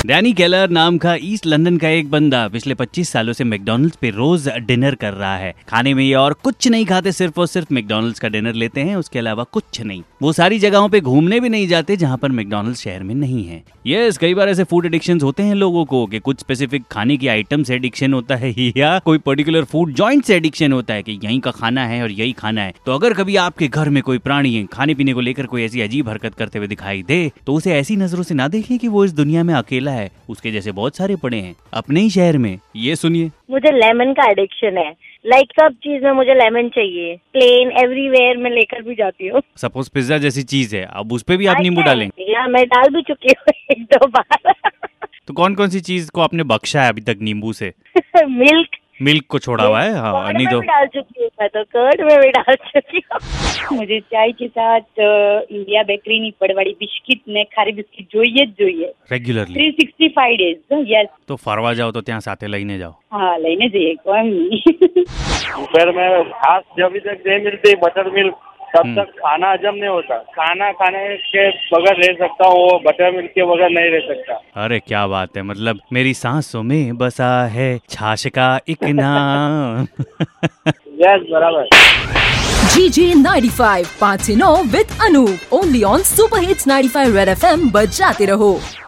Danny Keller नाम का east London का एक बंदा पिछले 25 सालों से मैकडॉनल्ड्स पे रोज डिनर कर रहा है। खाने में ये और कुछ नहीं खाते, सिर्फ और सिर्फ मैकडॉनल्ड्स का डिनर लेते हैं, उसके अलावा कुछ नहीं। वो सारी जगहों पे घूमने भी नहीं जाते जहाँ पर मैकडॉनल्ड्स शहर में नहीं है। यस, कई बार ऐसे फूड एडिक्शंस होते हैं लोगों को कि कुछ स्पेसिफिक खाने की आइटम से एडिक्शन होता है या कोई पर्टिकुलर फूड जॉइंट से एडिक्शन होता है कि यहीं का खाना है और यही खाना है। तो अगर कभी आपके घर में कोई प्राणी खाने पीने को लेकर कोई ऐसी अजीब हरकत करते हुए दिखाई दे तो उसे ऐसी नजरों से ना देखें कि वो इस दुनिया में अकेला है, उसके जैसे बहुत सारे पड़े हैं अपने ही शहर में। ये सुनिए, मुझे लेमन का एडिक्शन है। लाइक सब चीज में मुझे लेमन चाहिए, प्लेन एवरीवेयर में लेकर भी जाती हूँ। सपोज पिज्जा जैसी चीज है, अब उस पे भी आप नींबू डालेंगे? या मैं डाल भी चुकी हूँ 1-2 बार। तो कौन कौन सी चीज को आपने बख्शा है अभी तक नींबू से? मिल्क को छोड़ा हुआ है? हाँ, नहीं तो डाल चुकी हूँ मैं, तो कर्ड में भी डाल चुकी हूँ। मुझे चाय के साथ इंडिया बेकरी ની પડવાળી બિસ્કિટ ને ખારી બિસ્કિટ જોઈએ જ જોઈએ રેગ્યુલરલી 365 डेज। यस, तो फरवा जाओ तो ત્યાં સાથે લઈને જાઓ। हाँ, लेने जाइए, कोई नहीं। दोपहर में खास जब तक नहीं मिलती बटर मिल्क तब तक खाना हजम नहीं होता। खाना खाने के बगैर रह सकता हूँ, वो बटर मिल्क के बगैर नहीं रह सकता। अरे क्या बात है, मतलब मेरी सांसों में बसा है छाछ का एक नाम। यस, बराबर। GJ 95 5 से 9 with Anup, only on Super Hits 95 Red FM, बजाते रहो।